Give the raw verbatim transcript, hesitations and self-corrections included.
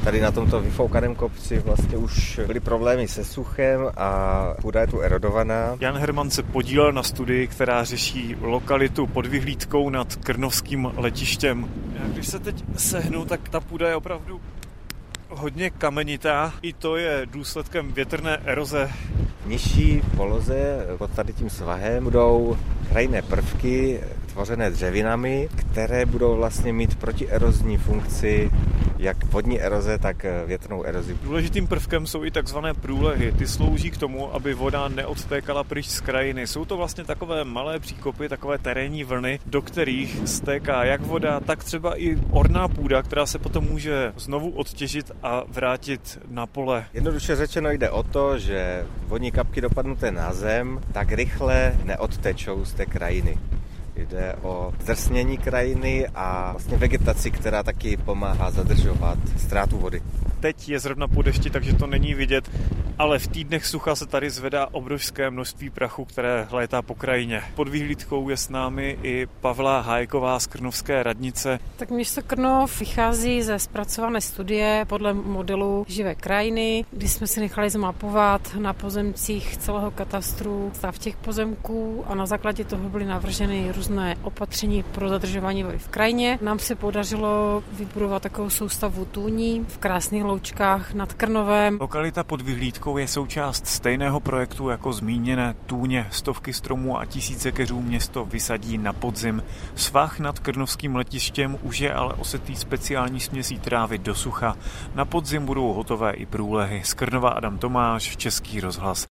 Tady na tomto vyfoukaném kopci vlastně už byly problémy se suchem a půda je tu erodovaná. Jan Herman se podílel na studii, která řeší lokalitu pod vyhlídkou nad krnovským letištěm. Já když se teď sehnu, tak ta půda je opravdu hodně kamenitá. I to je důsledkem větrné eroze. V nižší poloze pod tady tím svahem budou krajinné prvky tvořené dřevinami, které budou vlastně mít protierozní funkci jak vodní eroze, tak větrnou erozi. Důležitým prvkem jsou i takzvané průlehy. Ty slouží k tomu, aby voda neodtékala pryč z krajiny. Jsou to vlastně takové malé příkopy, takové terénní vlny, do kterých stéká jak voda, tak třeba i orná půda, která se potom může znovu odtěžit a vrátit na pole. Jednoduše řečeno jde o to, že vodní kapky dopadnuté na zem tak rychle neodtečou z té krajiny. Jde o zdrsnění krajiny a vlastně vegetaci, která taky pomáhá zadržovat ztrátu vody. Teď je zrovna po dešti, takže to není vidět, ale v týdnech sucha se tady zvedá obrovské množství prachu, které létá po krajině. Pod vyhlídkou je s námi i Pavla Hájková z krnovské radnice. Tak město Krnov vychází ze zpracované studie podle modelu živé krajiny, kdy jsme si nechali zmapovat na pozemcích celého katastru stav těch pozemků a na základě toho byly navrženy různé opatření pro zadržování vody v krajině. Nám se podařilo vybudovat takovou soustavu tůní v krásných loučkách nad Krnovem. Lokalita pod vyhlídkou je součást stejného projektu jako zmíněné tůně. Stovky stromů a tisíce keřů město vysadí na podzim. Svah nad krnovským letištěm už je ale osetý speciální směsí trávy do sucha. Na podzim budou hotové i průlehy. Z Krnova Adam Tomáš, Český rozhlas.